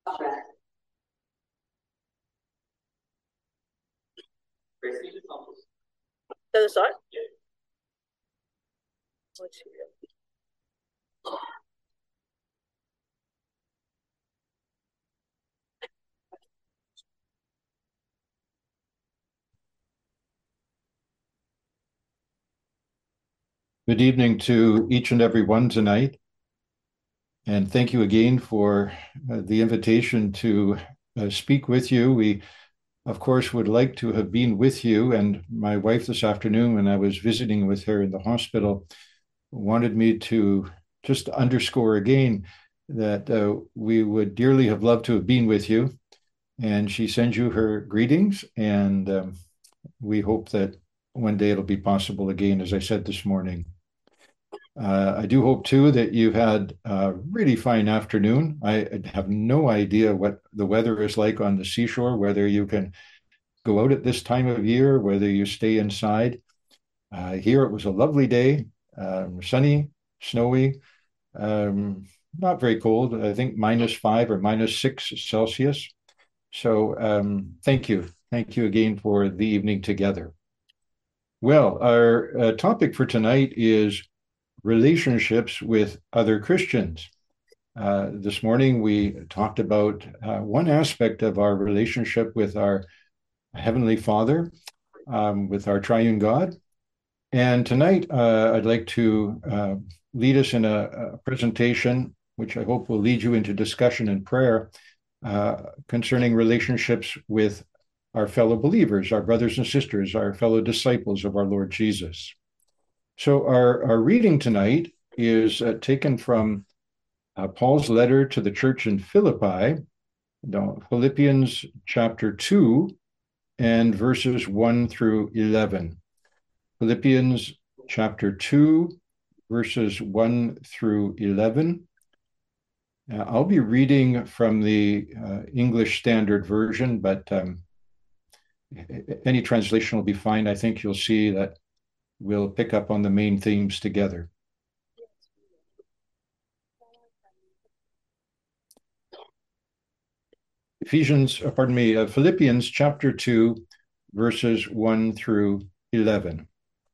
The other side? Good evening to each and every one tonight. And thank you again for the invitation to speak with you. We, of course, would like to have been with you. And my wife this afternoon, when I was visiting with her in the hospital, wanted me to just underscore again that we would dearly have loved to have been with you. And she sends you her greetings. And we hope that one day it'll be possible again, as I said this morning. I do hope too that you've had a really fine afternoon. I have no idea what the weather is like on the seashore, whether you can go out at this time of year, whether you stay inside. Here it was a lovely day, sunny, snowy, um, not very cold. I think -5 or -6 Celsius. So thank you. Thank you again for the evening together. Well, our topic for tonight is relationships with other Christians. This morning, we talked about one aspect of our relationship with our Heavenly Father, with our triune God. And tonight, I'd like to lead us in a presentation, which I hope will lead you into discussion and prayer concerning relationships with our fellow believers, our brothers and sisters, our fellow disciples of our Lord Jesus. So our reading tonight is taken from Paul's letter to the church in Philippi, Philippians chapter 2 and verses 1 through 11. Philippians chapter 2, verses 1 through 11. I'll be reading from the English Standard Version, but any translation will be fine. I think you'll see that we'll pick up on the main themes together. Philippians chapter 2, verses 1 through 11.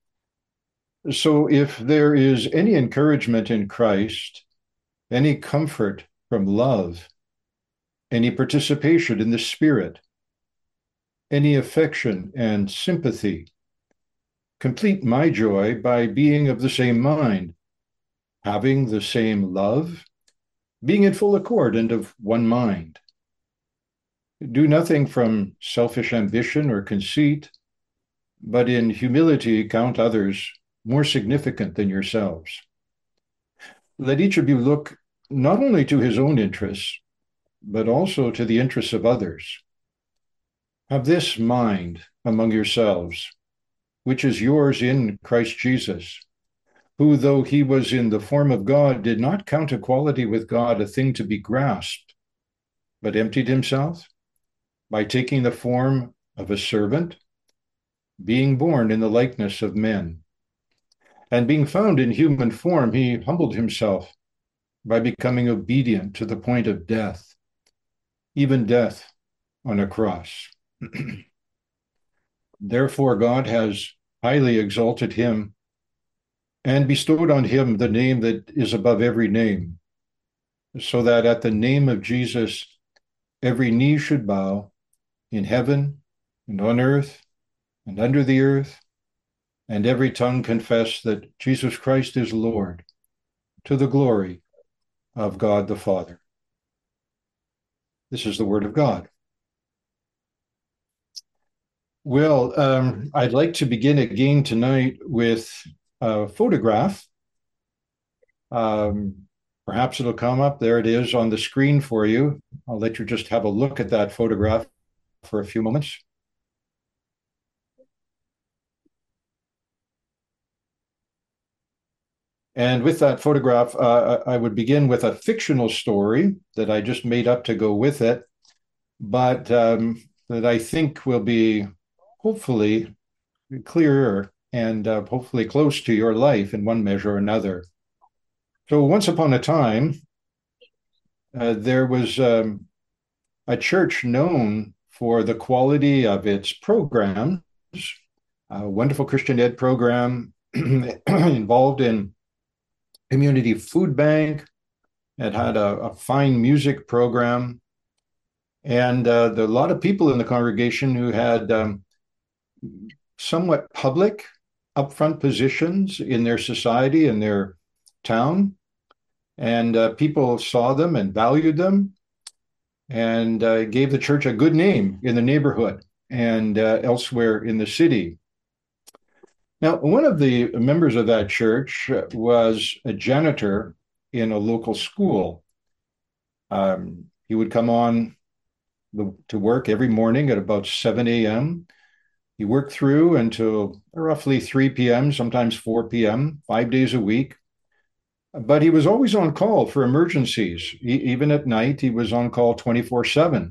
So if there is any encouragement in Christ, any comfort from love, any participation in the Spirit, any affection and sympathy, complete my joy by being of the same mind, having the same love, being in full accord and of one mind. Do nothing from selfish ambition or conceit, but in humility count others more significant than yourselves. Let each of you look not only to his own interests, but also to the interests of others. Have this mind among yourselves, which is yours in Christ Jesus, who, though he was in the form of God, did not count equality with God a thing to be grasped, but emptied himself by taking the form of a servant, being born in the likeness of men. And being found in human form, he humbled himself by becoming obedient to the point of death, even death on a cross. Therefore, God has highly exalted him and bestowed on him the name that is above every name, so that at the name of Jesus, every knee should bow in heaven and on earth and under the earth, and every tongue confess that Jesus Christ is Lord, to the glory of God the Father. This is the word of God. Well, I'd like to begin again tonight with a photograph. Perhaps it'll come up. There it is on the screen for you. I'll let you just have a look at that photograph for a few moments. And with that photograph, I would begin with a fictional story that I just made up to go with it, but that I think will be hopefully clearer and hopefully close to your life in one measure or another. So once upon a time, there was a church known for the quality of its programs, a wonderful Christian ed program involved in community food bank. It had a fine music program. And there are a lot of people in the congregation who had somewhat public, upfront positions in their society, in their town. And people saw them and valued them and gave the church a good name in the neighborhood and elsewhere in the city. Now, one of the members of that church was a janitor in a local school. He would come on to work every morning at about 7 a.m. He worked through until roughly 3 p.m., sometimes 4 p.m., 5 days a week. But he was always on call for emergencies. Even at night, he was on call 24/7.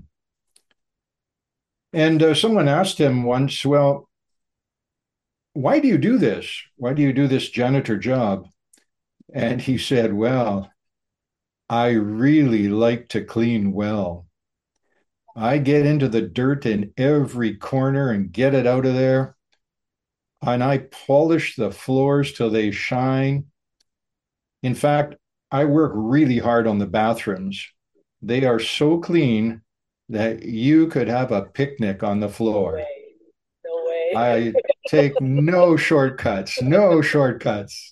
And someone asked him once, well, why do you do this? Why do you do this janitor job? And he said, well, I really like to clean well. I get into the dirt in every corner and get it out of there. And I polish the floors till they shine. In fact, I work really hard on the bathrooms. They are so clean that you could have a picnic on the floor. No way. I take no shortcuts, no shortcuts.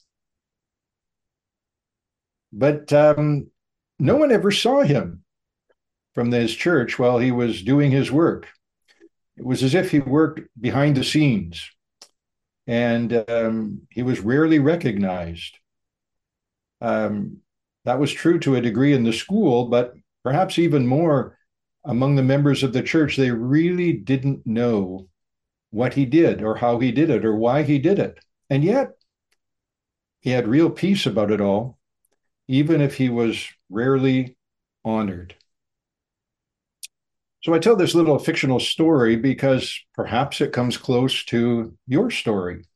But no one ever saw him from his church while he was doing his work. It was as if he worked behind the scenes, and he was rarely recognized. That was true to a degree in the school, but perhaps even more among the members of the church. They really didn't know what he did or how he did it or why he did it. And yet, he had real peace about it all, even if he was rarely honored. So I tell this little fictional story because perhaps it comes close to your story.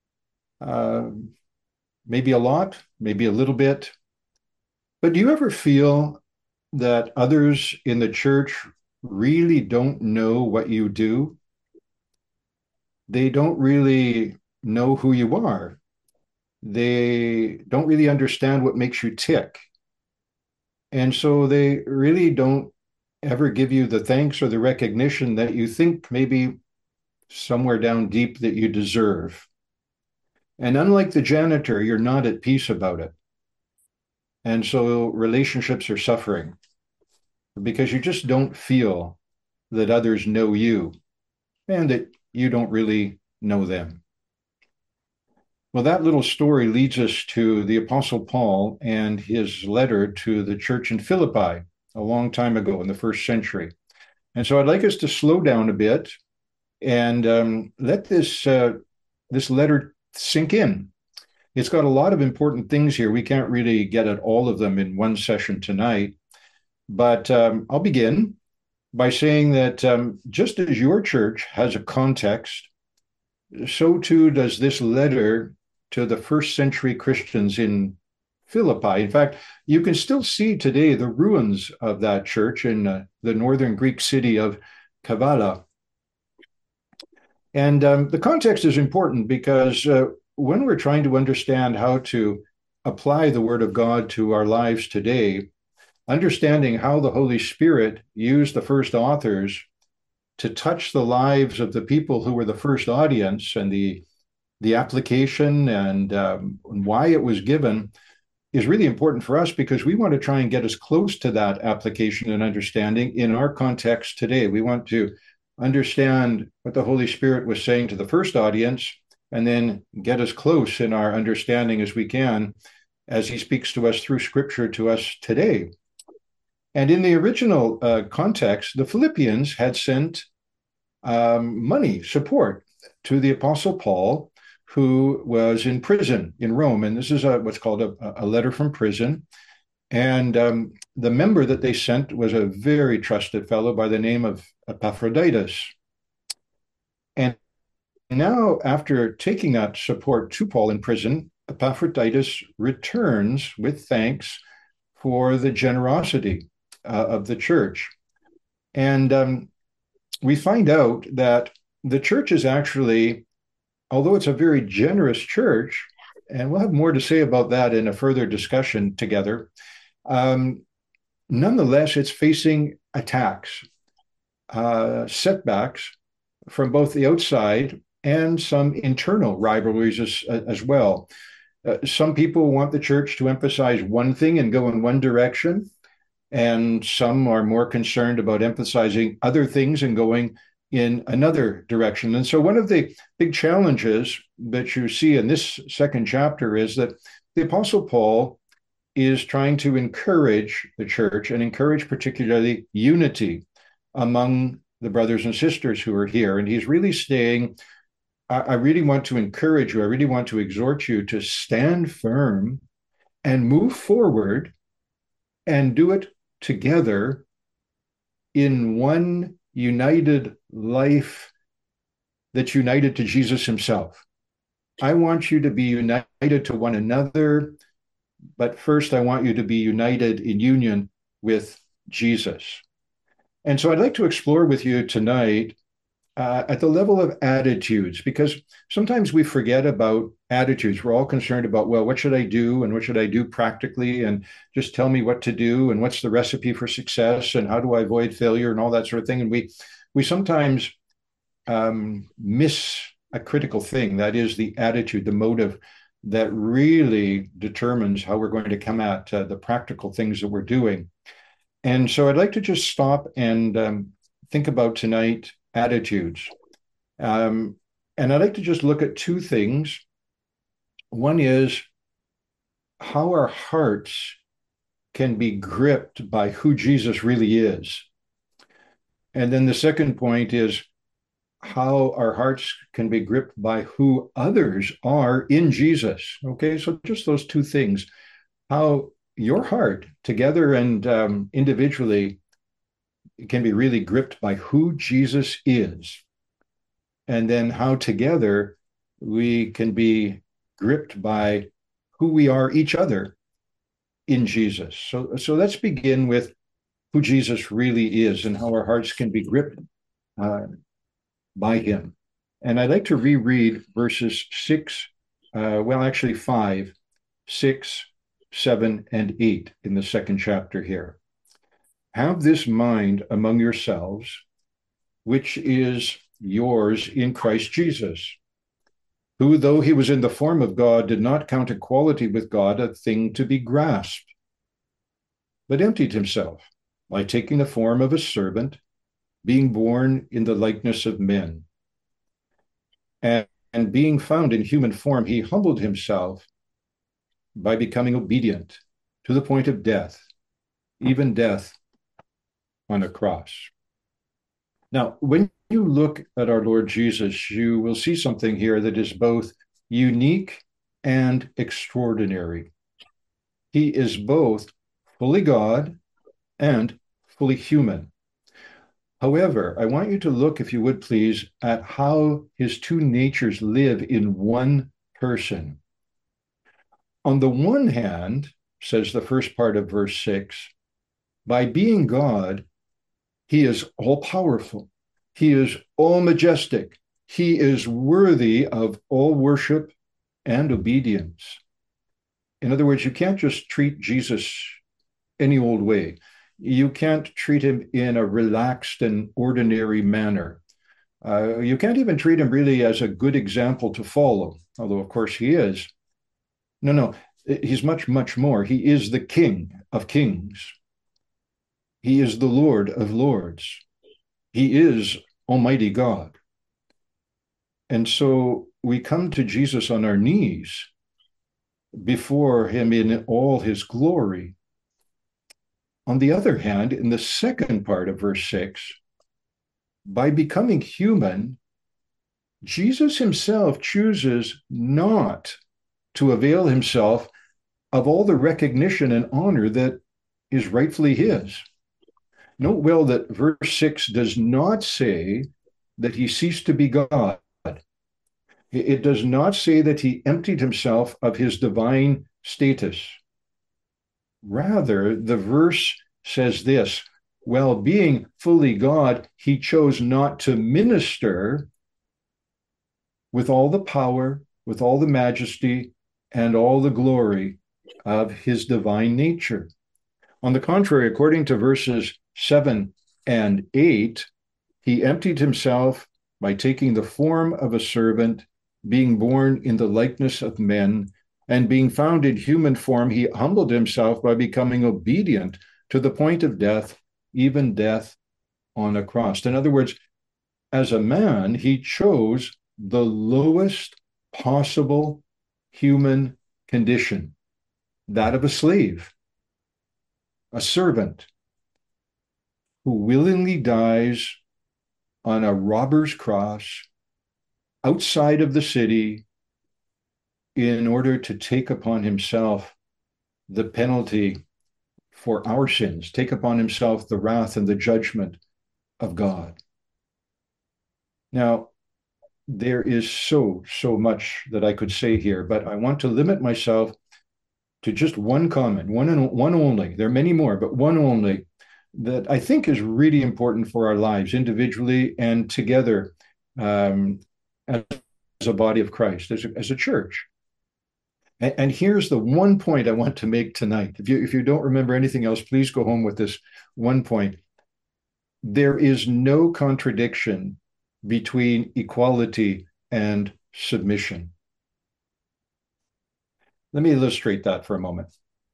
Maybe a lot, maybe a little bit. But do you ever feel that others in the church really don't know what you do? They don't really know who you are. They don't really understand what makes you tick. And so they really don't ever give you the thanks or the recognition that you think maybe somewhere down deep that you deserve. And unlike the janitor, you're not at peace about it. And so relationships are suffering because you just don't feel that others know you and that you don't really know them. Well, that little story leads us to the Apostle Paul and his letter to the church in Philippi a long time ago in the first century. And so I'd like us to slow down a bit and let this letter sink in. It's got a lot of important things here. We can't really get at all of them in one session tonight, but I'll begin by saying that just as your church has a context, so too does this letter to the first century Christians in Philippi. In fact, you can still see today the ruins of that church in the northern Greek city of Kavala. And the context is important because when we're trying to understand how to apply the Word of God to our lives today, understanding how the Holy Spirit used the first authors to touch the lives of the people who were the first audience and the application and why it was given is really important for us because we want to try and get as close to that application and understanding in our context today. We want to understand what the Holy Spirit was saying to the first audience and then get as close in our understanding as we can as he speaks to us through Scripture to us today. And in the original context, the Philippians had sent money, support to the Apostle Paul, who was in prison in Rome. And this is what's called a letter from prison. And the member that they sent was a very trusted fellow by the name of Epaphroditus. And now, after taking that support to Paul in prison, Epaphroditus returns with thanks for the generosity of the church. And we find out that the church is actually, although it's a very generous church, and we'll have more to say about that in a further discussion together, um, nonetheless, it's facing attacks, setbacks from both the outside and some internal rivalries as well. Some people want the church to emphasize one thing and go in one direction, and some are more concerned about emphasizing other things and going in another direction. And so, one of the big challenges that you see in this second chapter is that the Apostle Paul is trying to encourage the church and encourage particularly unity among the brothers and sisters who are here. And he's really saying, I really want to encourage you, I really want to exhort you to stand firm and move forward and do it together in one united life that's united to Jesus himself. I want you to be united to one another, but first I want you to be united in union with Jesus. And so I'd like to explore with you tonight at the level of attitudes, because sometimes we forget about attitudes. We're all concerned about, well, what should I do and what should I do practically? And just tell me what to do and what's the recipe for success and how do I avoid failure and all that sort of thing. And we sometimes miss a critical thing, that is the attitude, the motive that really determines how we're going to come at the practical things that we're doing. And so I'd like to just stop and think about tonight attitudes. And I'd like to just look at two things. One is how our hearts can be gripped by who Jesus really is. And then the second point is how our hearts can be gripped by who others are in Jesus. Okay, so just those two things. How your heart, together and individually, can be really gripped by who Jesus is. And then how together we can be gripped by who we are each other in Jesus. So let's begin with who Jesus really is and how our hearts can be gripped by him. And I'd like to reread verses 5, 6, 7, and 8 in the second chapter here. Have this mind among yourselves, which is yours in Christ Jesus, who, though he was in the form of God, did not count equality with God a thing to be grasped, but emptied himself by taking the form of a servant, being born in the likeness of men. And being found in human form, he humbled himself by becoming obedient to the point of death, even death on a cross. Now, when you look at our Lord Jesus, you will see something here that is both unique and extraordinary. He is both fully God and fully human. However, I want you to look, if you would please, at how his two natures live in one person. On the one hand, says the first part of verse 6, by being God, he is all powerful. He is all majestic. He is worthy of all worship and obedience. In other words, you can't just treat Jesus any old way. You can't treat him in a relaxed and ordinary manner. You can't even treat him really as a good example to follow, although, of course, he is. No, he's much, much more. He is the King of Kings. He is the Lord of Lords. He is Almighty God. And so we come to Jesus on our knees before him in all his glory. On the other hand, in the second part of verse 6, by becoming human, Jesus himself chooses not to avail himself of all the recognition and honor that is rightfully his. Note well that verse 6 does not say that he ceased to be God. It does not say that he emptied himself of his divine status. Rather, the verse says this, while being fully God, he chose not to minister with all the power, with all the majesty, and all the glory of his divine nature. On the contrary, according to verses 7 and 8, he emptied himself by taking the form of a servant, being born in the likeness of men, and being found in human form, he humbled himself by becoming obedient to the point of death, even death on a cross. In other words, as a man, he chose the lowest possible human condition, that of a slave, a servant who willingly dies on a robber's cross outside of the city in order to take upon himself the penalty for our sins, take upon himself the wrath and the judgment of God. Now, there is so much that I could say here, but I want to limit myself to just one comment, one only. There are many more, but one only that I think is really important for our lives individually and together as a body of Christ, as a church. And here's the one point I want to make tonight. If you don't remember anything else, please go home with this one point. There is no contradiction between equality and submission. Let me illustrate that for a moment.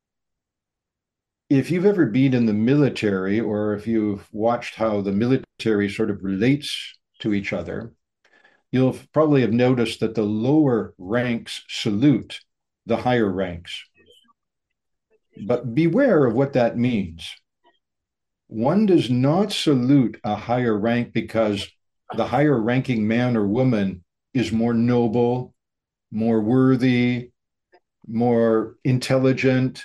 If you've ever been in the military, or if you've watched how the military sort of relates to each other, you'll probably have noticed that the lower ranks salute the higher ranks. But beware of what that means. One does not salute a higher rank because the higher ranking man or woman is more noble, more worthy, more intelligent.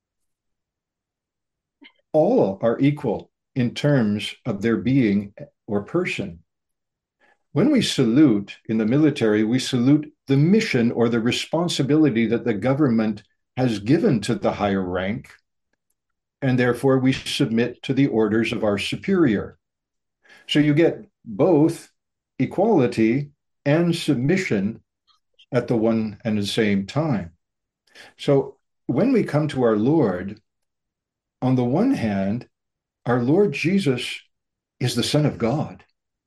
All are equal in terms of their being or person. When we salute in the military, we salute the mission or the responsibility that the government has given to the higher rank, and therefore we submit to the orders of our superior. So you get both equality and submission at the one and the same time. So when we come to our Lord, on the one hand, our Lord Jesus is the Son of God.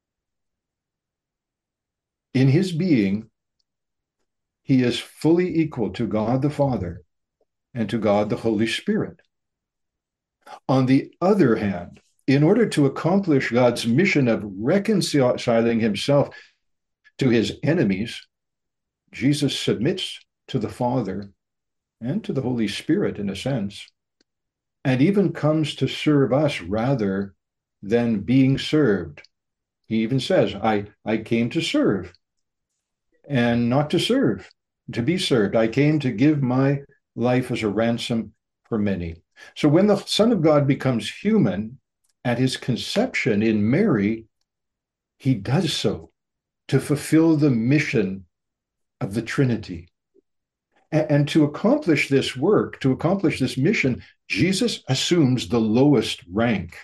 In his being, he is fully equal to God the Father and to God the Holy Spirit. On the other hand, in order to accomplish God's mission of reconciling himself to his enemies, Jesus submits to the Father and to the Holy Spirit in a sense, and even comes to serve us rather than being served. He even says, I came to serve and not to serve, to be served. I came to give my life as a ransom for many. So when the Son of God becomes human at his conception in Mary, he does so to fulfill the mission of the Trinity. And to accomplish this work, to accomplish this mission, Jesus assumes the lowest rank.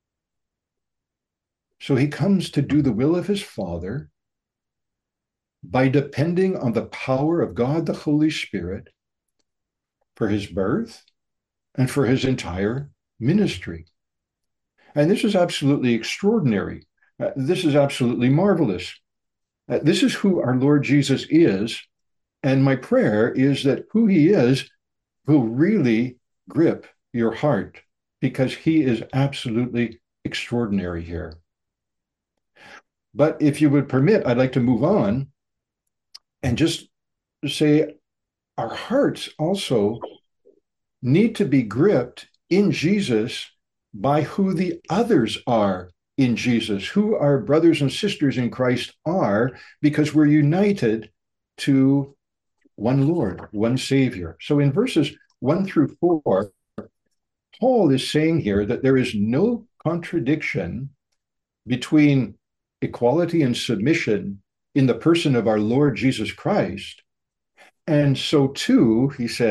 So he comes to do the will of his Father by depending on the power of God the Holy Spirit for his birth and for his entire ministry. And this is absolutely extraordinary. This is absolutely marvelous. This is who our Lord Jesus is. And my prayer is that who he is will really grip your heart, because he is absolutely extraordinary here. But if you would permit, I'd like to move on and just say our hearts also need to be gripped in Jesus by who the others are in Jesus, who our brothers and sisters in Christ are, because we're united to one Lord, one Savior. So in verses 1 through 4, Paul is saying here that there is no contradiction between equality and submission in the person of our Lord Jesus Christ. And so too, he says,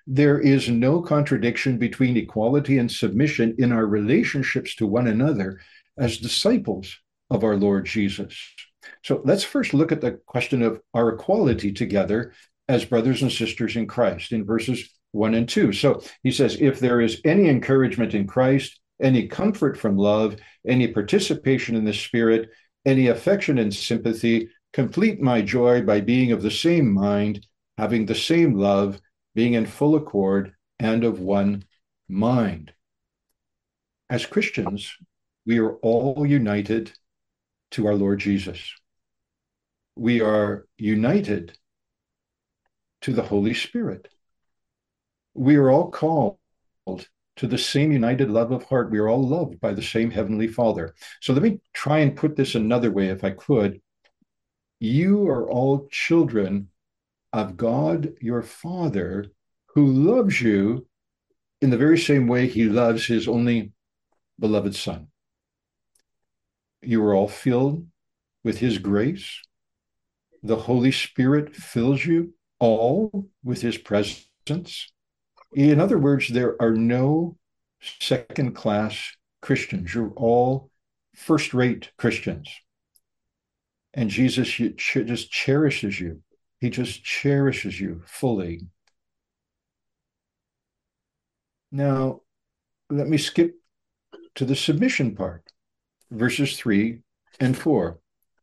there is no contradiction between equality and submission in our relationships to one another as disciples of our Lord Jesus. So let's first look at the question of our equality together as brothers and sisters in Christ in verses 1 and 2. So he says, if there is any encouragement in Christ, any comfort from love, any participation in the Spirit, any affection and sympathy, complete my joy by being of the same mind, having the same love, being in full accord and of one mind. As Christians, we are all united to our Lord Jesus. We are united to the Holy Spirit. We are all called to the same united love of heart. We are all loved by the same Heavenly Father. So let me try and put this another way, if I could. You are all children of God, your Father, who loves you in the very same way he loves his only beloved Son. You are all filled with his grace. The Holy Spirit fills you all with his presence. In other words, there are no second-class Christians. You're all first-rate Christians. And Jesus just cherishes you. He just cherishes you fully. Now, let me skip to the submission part, verses 3 and 4.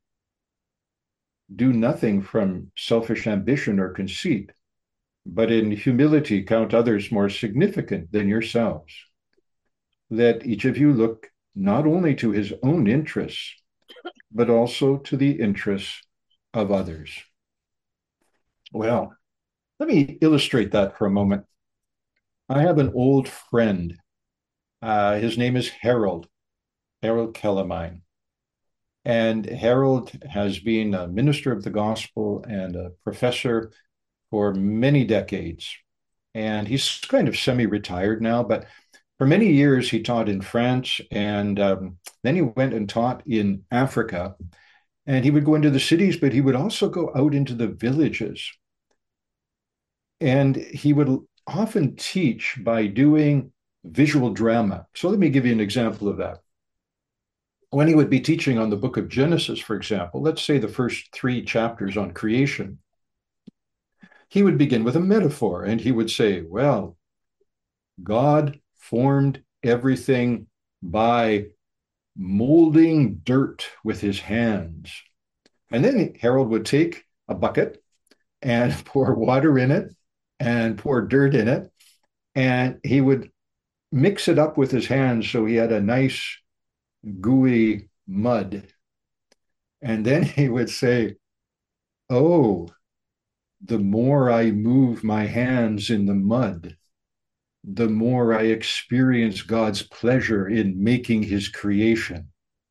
Do nothing from selfish ambition or conceit, but in humility count others more significant than yourselves. Let each of you look not only to his own interests, but also to the interests of others. Well, let me illustrate that for a moment. I have an old friend. His name is Harold Kellermine. And Harold has been a minister of the gospel and a professor for many decades. And he's kind of semi-retired now, but for many years he taught in France, and then he went and taught in Africa. And he would go into the cities, but he would also go out into the villages. And he would often teach by doing visual drama. So let me give you an example of that. When he would be teaching on the book of Genesis, for example, let's say the first 3 chapters on creation, he would begin with a metaphor, and he would say, well, God formed everything by molding dirt with his hands. And then Harold would take a bucket and pour water in it and pour dirt in it, and he would mix it up with his hands so he had a nice gooey mud. And then he would say, oh, the more I move my hands in the mud, the more I experience God's pleasure in making his creation.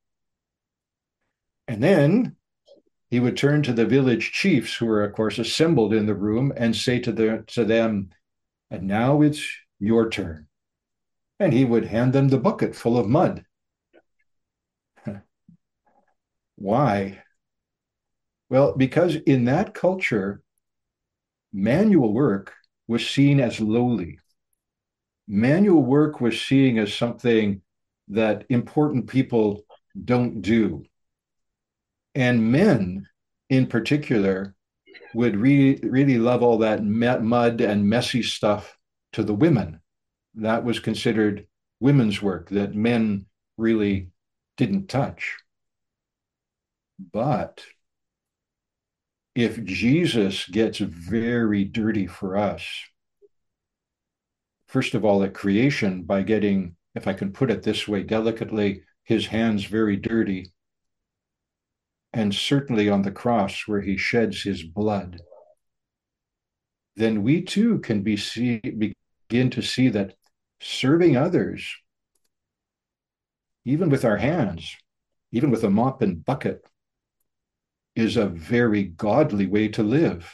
And then he would turn to the village chiefs, who were, of course, assembled in the room, and say to them, and now it's your turn. And he would hand them the bucket full of mud. Why? Well, because in that culture, manual work was seen as lowly. Manual work was seen as something that important people don't do. And men, in particular, would really love all that mud and messy stuff to the women. That was considered women's work that men really didn't touch. But if Jesus gets very dirty for us, first of all, at creation, by getting, if I can put it this way delicately, his hands very dirty, and certainly on the cross where he sheds his blood, then we too can begin to see that serving others, even with our hands, even with a mop and bucket, is a very godly way to live.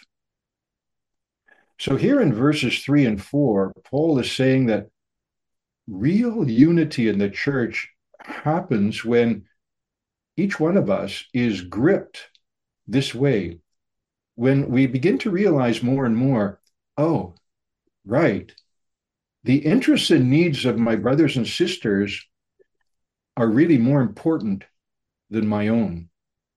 So here in verses 3 and 4, Paul is saying that real unity in the church happens when each one of us is gripped this way, when we begin to realize more and more, oh, Right. The interests and needs of my brothers and sisters are really more important than my own.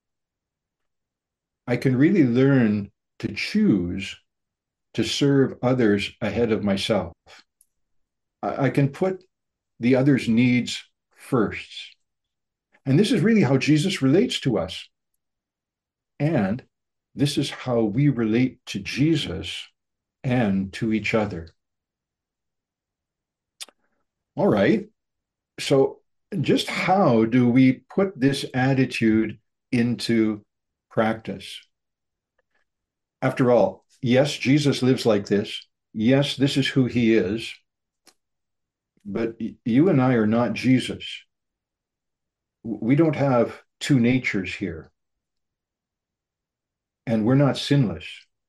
I can really learn to choose to serve others ahead of myself. I can put the other's needs first. And this is really how Jesus relates to us. And this is how we relate to Jesus and to each other. All right. So, just how do we put this attitude into practice? After all, yes, Jesus lives like this. Yes, this is who he is. But you and I are not Jesus. We don't have two natures here. And we're not sinless.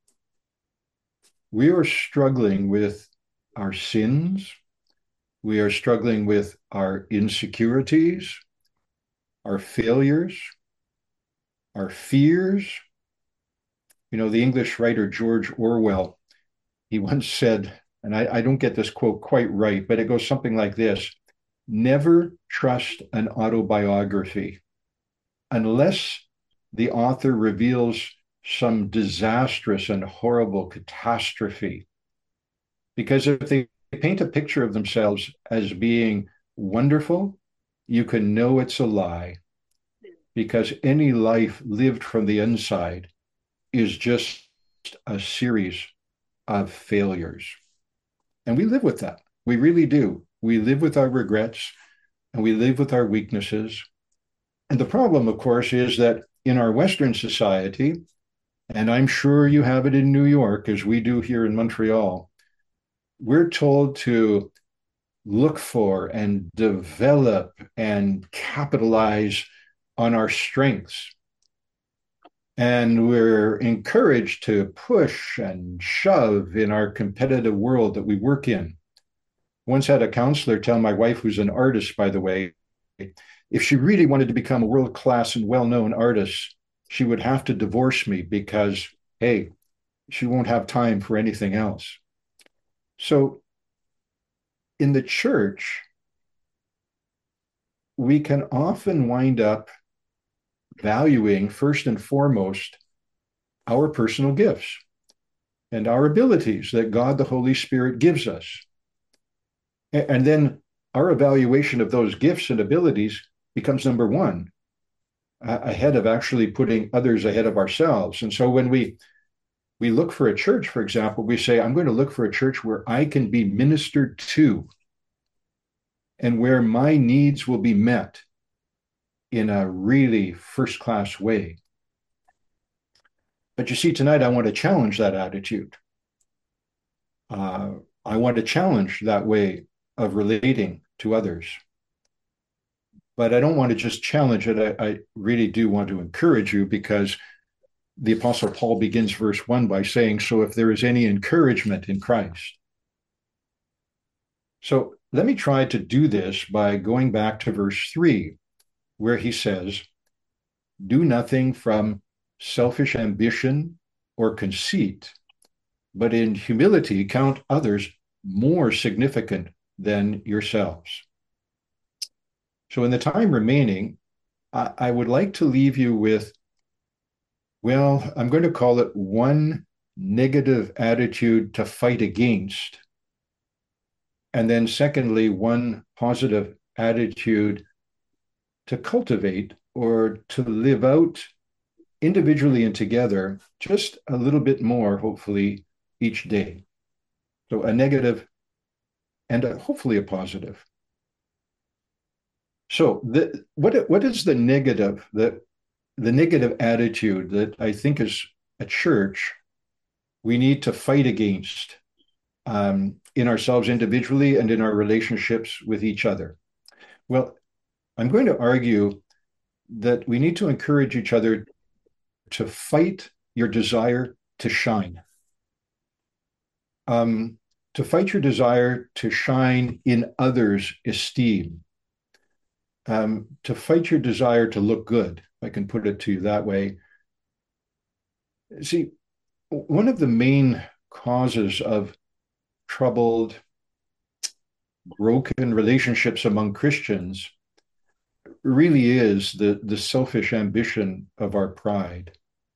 We are struggling with our sins. We are struggling with our insecurities, our failures, our fears. You know, the English writer George Orwell, he once said, and I don't get this quote quite right, but it goes something like this: never trust an autobiography unless the author reveals some disastrous and horrible catastrophe. Because if they paint a picture of themselves as being wonderful, you can know it's a lie, because any life lived from the inside is just a series of failures. And we live with that. We really do. We live with our regrets and we live with our weaknesses. And the problem, of course, is that in our Western society, and I'm sure you have it in New York as we do here in Montreal, we're told to look for and develop and capitalize on our strengths. And we're encouraged to push and shove in our competitive world that we work in. Once had a counselor tell my wife, who's an artist, by the way, if she really wanted to become a world-class and well-known artist, she would have to divorce me because, hey, she won't have time for anything else. So in the church, we can often wind up valuing first and foremost our personal gifts and our abilities that God the Holy Spirit gives us. And then our evaluation of those gifts and abilities becomes number one, ahead of actually putting others ahead of ourselves. And so when we look for a church, for example, we say, I'm going to look for a church where I can be ministered to and where my needs will be met in a really first-class way. But you see, tonight I want to challenge that attitude. I want to challenge that way of relating to others. But I don't want to just challenge it. I really do want to encourage you, because the Apostle Paul begins verse 1 by saying, so if there is any encouragement in Christ. So let me try to do this by going back to verse 3, where he says, do nothing from selfish ambition or conceit, but in humility count others more significant than yourselves. So in the time remaining, I would like to leave you with, well, I'm going to call it one negative attitude to fight against. And then secondly, one positive attitude to cultivate or to live out individually and together just a little bit more, hopefully, each day. So a negative and hopefully a positive. So what is the negative, the negative attitude that I think as a church we need to fight against in ourselves individually and in our relationships with each other? Well, I'm going to argue that we need to encourage each other to fight your desire to shine. To fight your desire to shine in others' esteem. To fight your desire to look good, if I can put it to you that way. See, one of the main causes of troubled, broken relationships among Christians really is the selfish ambition of our pride.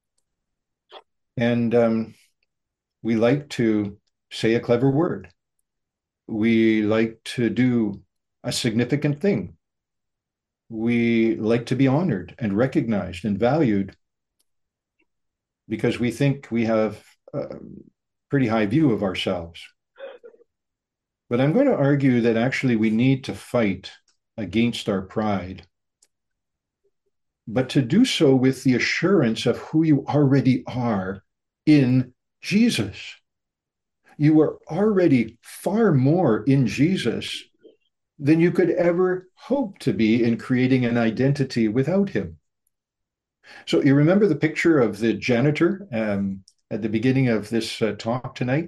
And we like to say a clever word. We like to do a significant thing. We like to be honored and recognized and valued because we think we have a pretty high view of ourselves. But I'm going to argue that actually we need to fight against our pride, but to do so with the assurance of who you already are in Jesus. You are already far more in Jesus than you could ever hope to be in creating an identity without him. So you remember the picture of the janitor at the beginning of this talk tonight?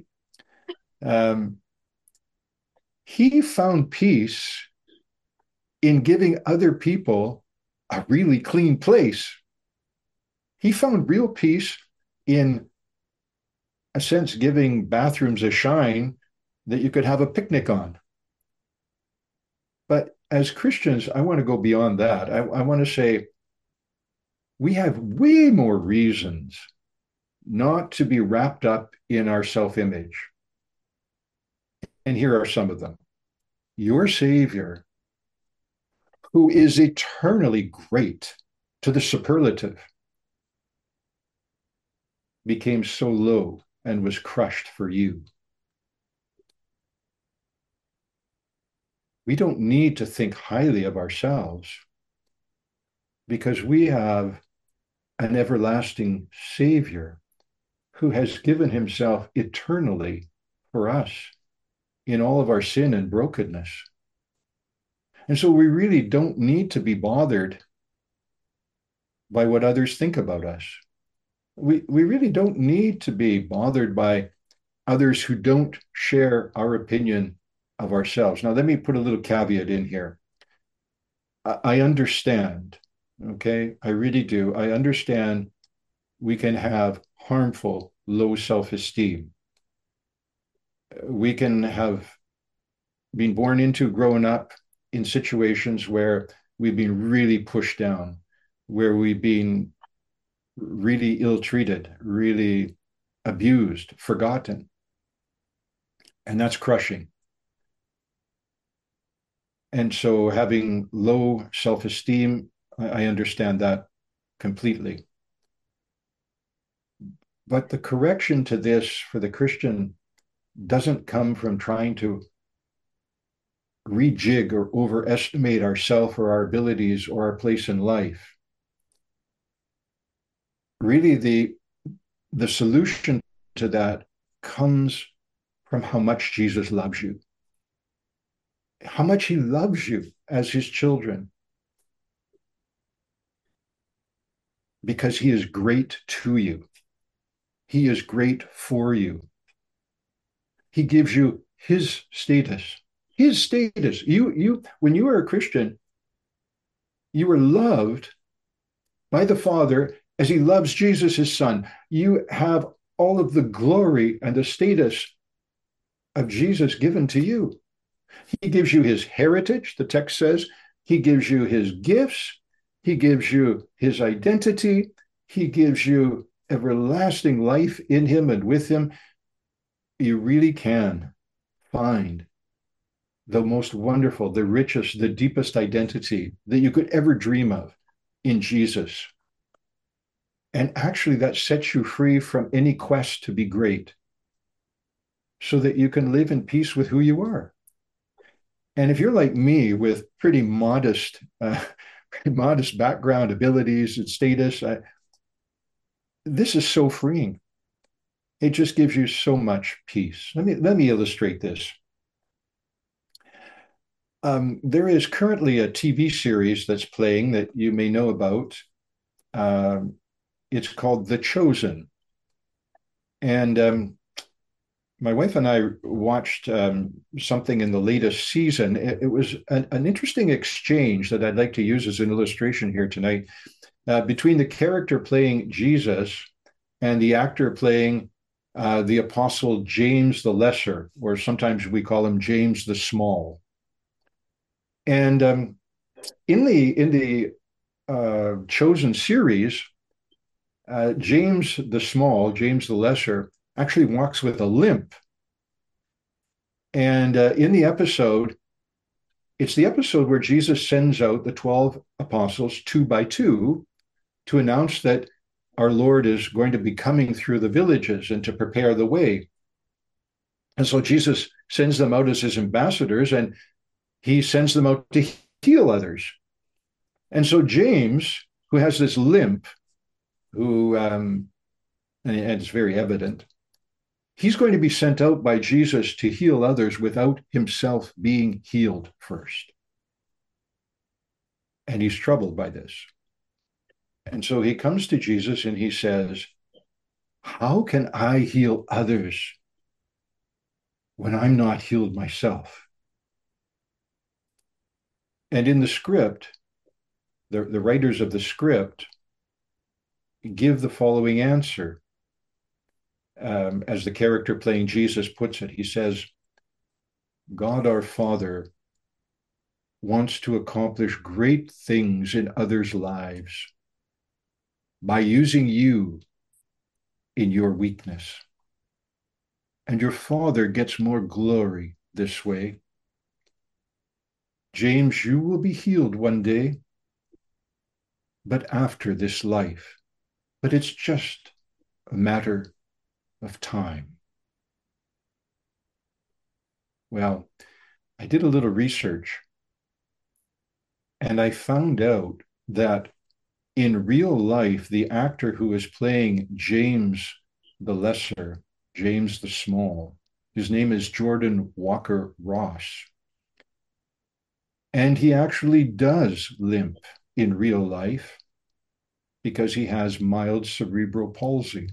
He found peace in giving other people a really clean place. He found real peace in a sense, giving bathrooms a shine that you could have a picnic on. But as Christians, I want to go beyond that. I want to say we have way more reasons not to be wrapped up in our self-image. And here are some of them. Your Savior, who is eternally great to the superlative, became so low and was crushed for you. We don't need to think highly of ourselves because we have an everlasting Savior who has given himself eternally for us in all of our sin and brokenness. And so we really don't need to be bothered by what others think about us. We really don't need to be bothered by others who don't share our opinion of ourselves. Now, let me put a little caveat in here. I understand, okay? I really do. I understand we can have harmful, low self-esteem. We can have been born into, growing up in situations where we've been really pushed down, where we've been really ill-treated, really abused, forgotten. And that's crushing. And so having low self-esteem, I understand that completely. But the correction to this for the Christian doesn't come from trying to rejig or overestimate ourselves or our abilities or our place in life. Really, the solution to that comes from how much Jesus loves you, how much he loves you as his children, because he is great to you. He is great for you. He gives you his status. His status. You, when you are a Christian, you are loved by the Father as he loves Jesus, his son. You have all of the glory and the status of Jesus given to you. He gives you his heritage, the text says. He gives you his gifts. He gives you his identity. He gives you everlasting life in him and with him. You really can find the most wonderful, the richest, the deepest identity that you could ever dream of in Jesus. And actually, that sets you free from any quest to be great so that you can live in peace with who you are. And if you're like me with pretty modest background, abilities, and status, this is so freeing. It just gives you so much peace. Let me illustrate this. There is currently a TV series that's playing that you may know about. It's called The Chosen. And my wife and I watched something in the latest season. It was an interesting exchange that I'd like to use as an illustration here tonight between the character playing Jesus and the actor playing the apostle James the Lesser, or sometimes we call him James the Small. And in the chosen series, James the Small, James the Lesser, actually walks with a limp. And in the episode, it's the episode where Jesus sends out the 12 apostles two by two to announce that our Lord is going to be coming through the villages and to prepare the way. And so Jesus sends them out as his ambassadors, and he sends them out to heal others. And so James, who has this limp, and it's very evident, he's going to be sent out by Jesus to heal others without himself being healed first. And he's troubled by this. And so he comes to Jesus and he says, how can I heal others when I'm not healed myself? And in the script, the writers of the script give the following answer. As the character playing Jesus puts it, he says, God our Father wants to accomplish great things in others' lives by using you in your weakness. And your Father gets more glory this way. James, you will be healed one day, but after this life. But it's just a matter of time. Well, I did a little research and I found out that in real life, the actor who is playing James the Lesser, James the Small, his name is Jordan Walker Ross. And he actually does limp in real life because he has mild cerebral palsy.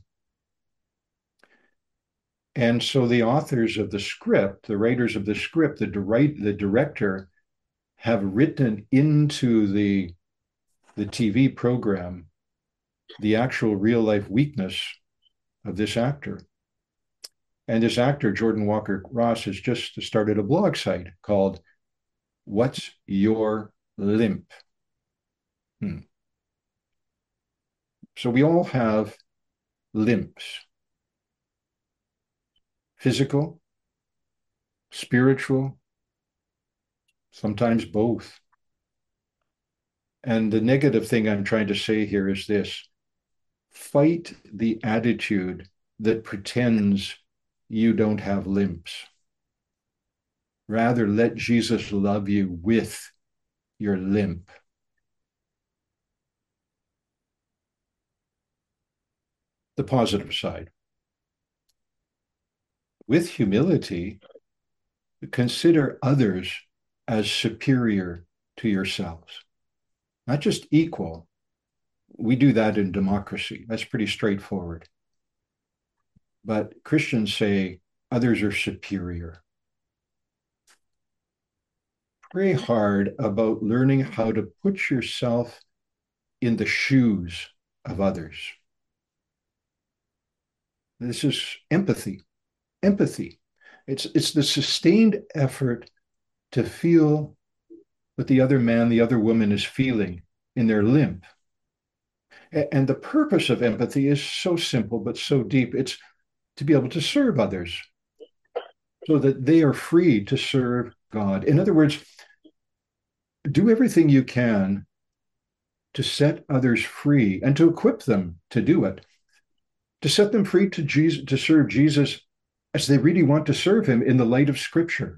And so the authors of the script, the writers of the script, the director have written into the TV program the actual real life weakness of this actor. And this actor, Jordan Walker Ross, has just started a blog site called What's Your Limp? So we all have limps. Physical, spiritual, sometimes both. And the negative thing I'm trying to say here is this: fight the attitude that pretends you don't have limps. Rather, let Jesus love you with your limp. The positive side. With humility, consider others as superior to yourselves, not just equal. We do that in democracy. That's pretty straightforward. But Christians say others are superior. Pray hard about learning how to put yourself in the shoes of others. This is empathy. Empathy. It's the sustained effort to feel what the other man, the other woman is feeling in their limp. And the purpose of empathy is so simple, but so deep. It's to be able to serve others so that they are free to serve God. In other words, do everything you can to set others free and to equip them to do it, to set them free to serve Jesus as they really want to serve him in the light of Scripture.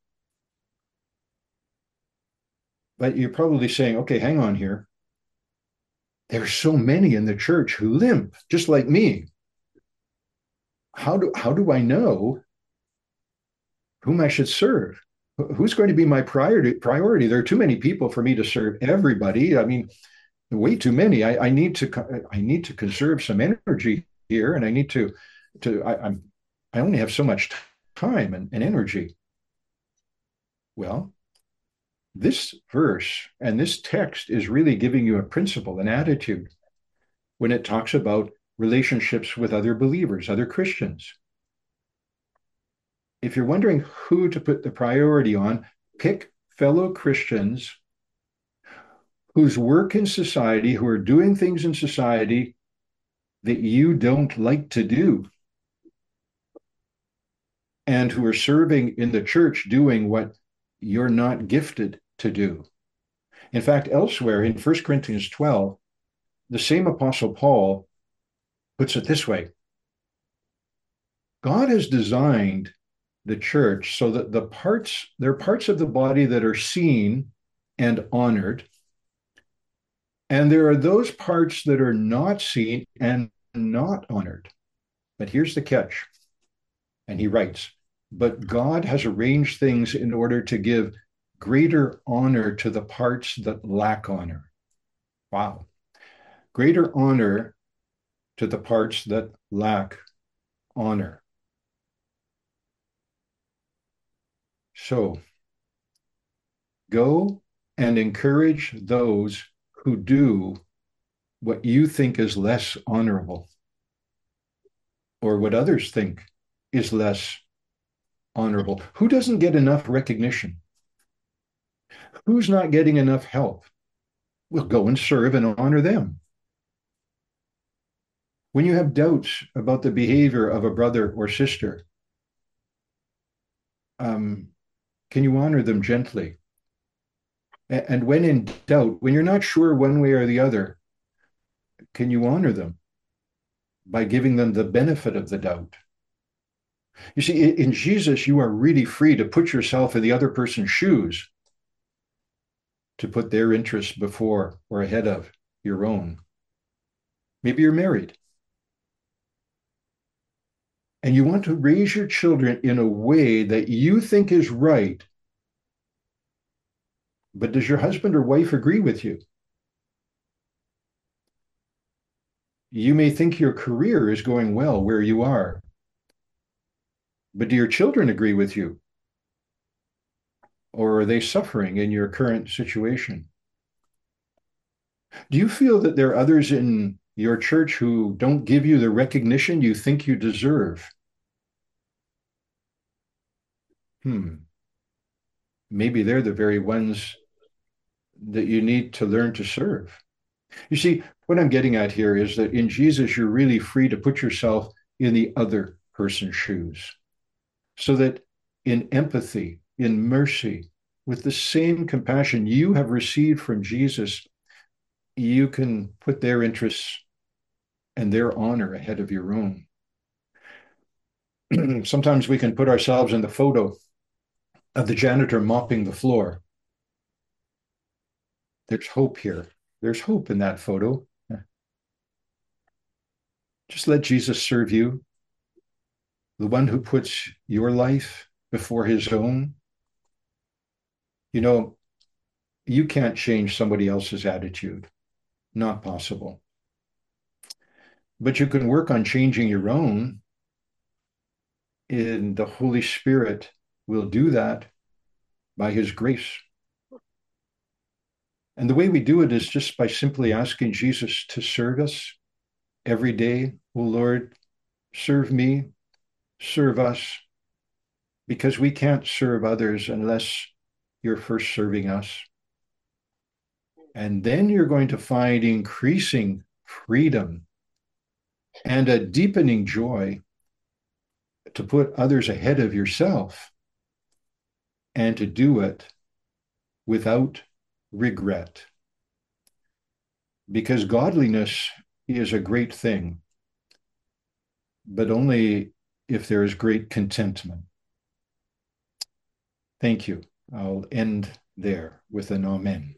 But you're probably saying, okay, hang on here. There's so many in the church who limp, just like me. How do I know whom I should serve? Who's going to be my priority? There are too many people for me to serve everybody. I mean, way too many. I need to conserve some energy here, and I need to I only have so much time and energy. Well, this verse and this text is really giving you a principle, an attitude, when it talks about relationships with other believers, other Christians. If you're wondering who to put the priority on, pick fellow Christians whose work in society, who are doing things in society that you don't like to do, and who are serving in the church doing what you're not gifted to do. In fact, elsewhere in 1 Corinthians 12, the same Apostle Paul puts it this way: God has designed the church so that there are parts of the body that are seen and honored, and there are those parts that are not seen and not honored. But here's the catch. And he writes, but God has arranged things in order to give greater honor to the parts that lack honor. Wow. Greater honor to the parts that lack honor. So go and encourage those who do what you think is less honorable, or what others think is less honorable. Who doesn't get enough recognition? Who's not getting enough help? Well, go and serve and honor them. When you have doubts about the behavior of a brother or sister, can you honor them gently? And when in doubt, when you're not sure one way or the other, can you honor them by giving them the benefit of the doubt? You see, in Jesus, you are really free to put yourself in the other person's shoes, to put their interests before or ahead of your own. Maybe you're married and you want to raise your children in a way that you think is right, but does your husband or wife agree with you? You may think your career is going well where you are, but do your children agree with you? Or are they suffering in your current situation? Do you feel that there are others in your church who don't give you the recognition you think you deserve? Maybe they're the very ones that you need to learn to serve. You see, what I'm getting at here is that in Jesus, you're really free to put yourself in the other person's shoes, so that in empathy, in mercy, with the same compassion you have received from Jesus, you can put their interests and their honor ahead of your own. Sometimes we can put ourselves in the photo of the janitor mopping the floor. There's hope here. There's hope in that photo. Just let Jesus serve you, the one who puts your life before his own. You know, you can't change somebody else's attitude. Not possible. But you can work on changing your own, and the Holy Spirit will do that by his grace. And the way we do it is just by simply asking Jesus to serve us every day. Oh Lord, serve me, serve us, because we can't serve others unless you're first serving us. And then you're going to find increasing freedom and a deepening joy to put others ahead of yourself, and to do it without regret. Because godliness is a great thing, but only if there is great contentment. Thank you. I'll end there with an amen.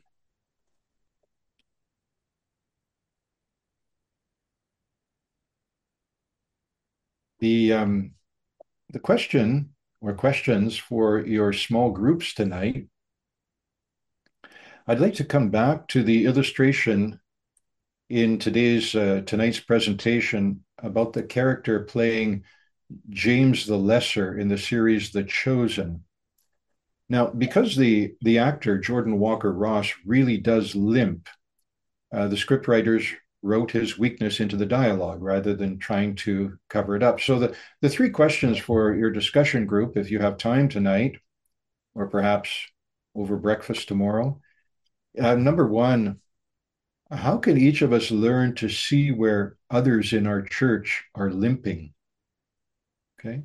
The question or questions for your small groups tonight, I'd like to come back to the illustration in tonight's presentation about the character playing James the Lesser in the series The Chosen. Now, because the actor Jordan Walker Ross really does limp, the scriptwriters wrote his weakness into the dialogue rather than trying to cover it up. So the three questions for your discussion group, if you have time tonight, or perhaps over breakfast tomorrow. Number one, how can each of us learn to see where others in our church are limping? Okay.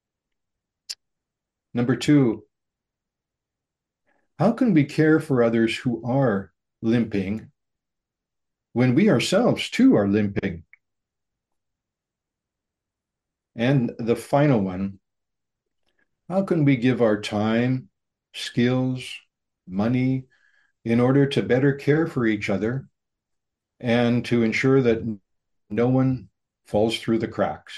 Number two, how can we care for others who are limping when we ourselves too are limping? And the final one, how can we give our time, skills, money in order to better care for each other and to ensure that no one falls through the cracks?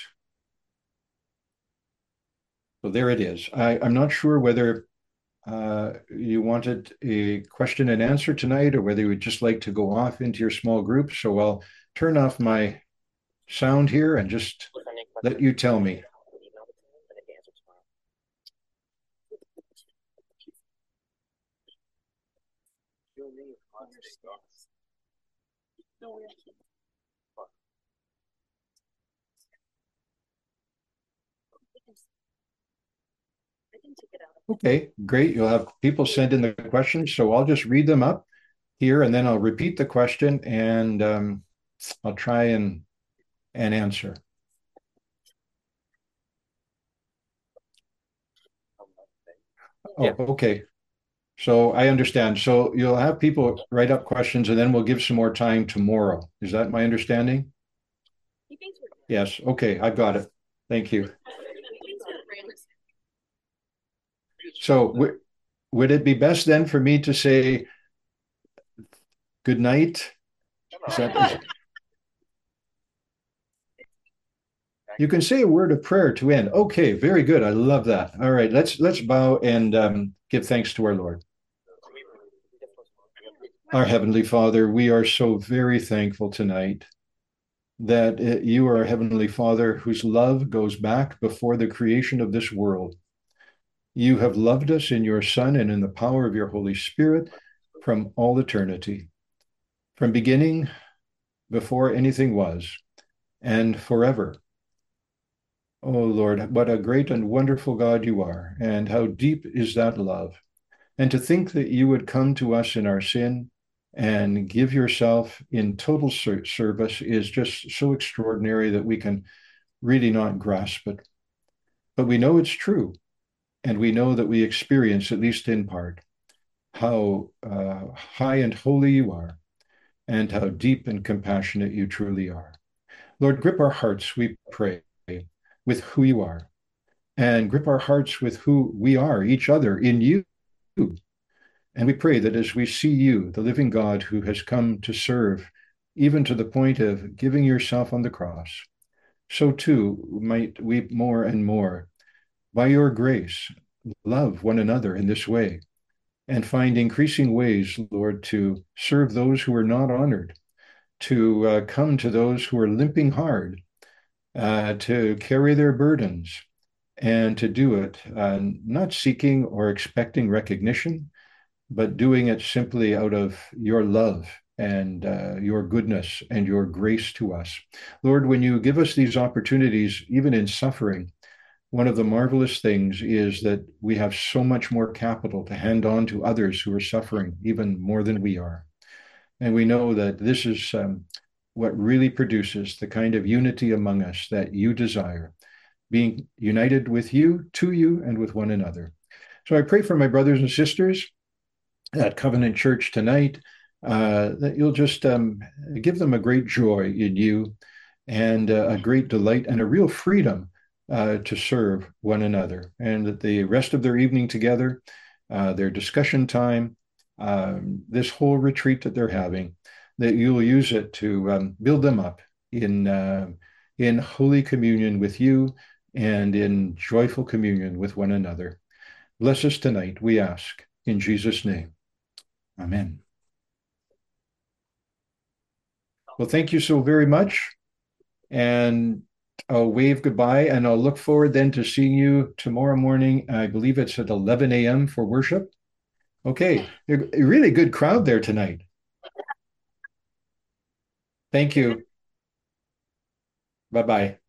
So there it is. I'm not sure whether you wanted a question and answer tonight or whether you would just like to go off into your small group. So I'll turn off my sound here and just let you tell me. Okay, great. You'll have people send in the questions, so I'll just read them up here and then I'll repeat the question and I'll try and answer. Oh, okay. So I understand. So you'll have people write up questions and then we'll give some more time tomorrow. Is that my understanding? Yes. Okay, I've got it. Thank you. So would it be best then for me to say good night? You can say a word of prayer to end. Okay, very good. I love that. All right, let's bow and give thanks to our Lord. Our Heavenly Father, we are so very thankful tonight that you are a Heavenly Father whose love goes back before the creation of this world. You have loved us in your Son and in the power of your Holy Spirit from all eternity, from beginning, before anything was, and forever. Oh Lord, what a great and wonderful God you are, and how deep is that love. And to think that you would come to us in our sin and give yourself in total service is just so extraordinary that we can really not grasp it. But we know it's true, and we know that we experience, at least in part, how high and holy you are, and how deep and compassionate you truly are. Lord, grip our hearts, we pray, with who you are, and grip our hearts with who we are, each other, in you. And we pray that as we see you, the living God who has come to serve, even to the point of giving yourself on the cross, so too might we more and more, by your grace, love one another in this way and find increasing ways, Lord, to serve those who are not honored, to come to those who are limping hard, to carry their burdens, and to do it not seeking or expecting recognition, but doing it simply out of your love and your goodness and your grace to us. Lord, when you give us these opportunities, even in suffering, one of the marvelous things is that we have so much more capital to hand on to others who are suffering even more than we are. And we know that this is what really produces the kind of unity among us that you desire, being united with you, to you, and with one another. So I pray for my brothers and sisters at Covenant Church tonight, that you'll just give them a great joy in you and a great delight and a real freedom to serve one another, and that the rest of their evening together, their discussion time, this whole retreat that they're having, that you'll use it to build them up in holy communion with you and in joyful communion with one another. Bless us tonight, we ask, in Jesus' name. Amen. Well, thank you so very much. And I'll wave goodbye and I'll look forward then to seeing you tomorrow morning. I believe it's at 11 a.m. for worship. Okay, a really good crowd there tonight. Thank you. Bye bye.